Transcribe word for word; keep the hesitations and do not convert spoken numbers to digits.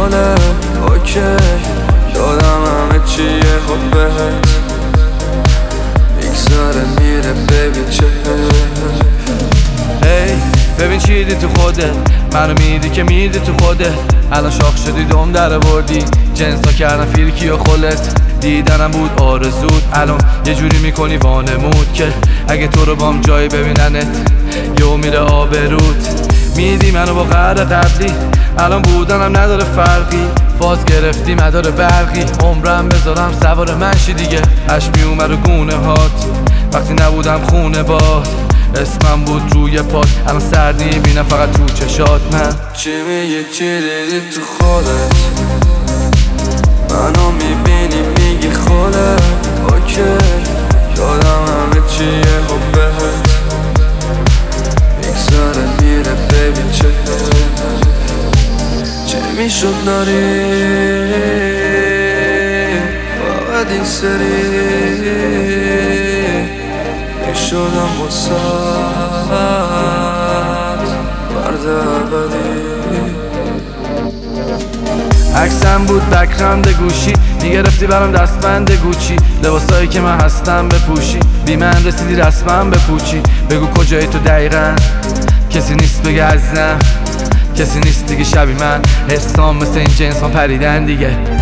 حاله اوکی دادم همه چیه خب بهت میگذاره میره ببین چه هی ببین چی دی تو خوده منو میدی که میدی تو خوده الان شاخ شدی دوم در بردی جنسا کردن فیرکی و خلت دیدنم بود آرزود الان یه جوری میکنی وانمود که اگه تو رو بام جایی ببیننت یو میره آبرود میدی منو با قهر قبلی الان بودنم نداره فرقی فاز گرفتی مدار برقی عمرم بذارم سوار منشی دیگه اش می اومد و گونه هات وقتی نبودم خونه باد اسمم بود روی پاد الان سرد میبینم فقط تو چشات من چی میگی چی دیدی تو خودت منو میبینی میگی خودت اوکی یادم همه چیه خب بهت میگذاره میره ببین چه چه میشد داری فقط این سری میشدم بسات برد ابدی عکسم بود بک‌گراند گوشی میگرفتی برام دستبند گوچی لباسایی که من هستم بپوشی بی من رسیدی رسما بپوچی بگو کجایی تو دقیقا کسی نیست بگه عزیزم کسی نیست دیگه شبی من حسام مثل این جنس ها پریدن دیگه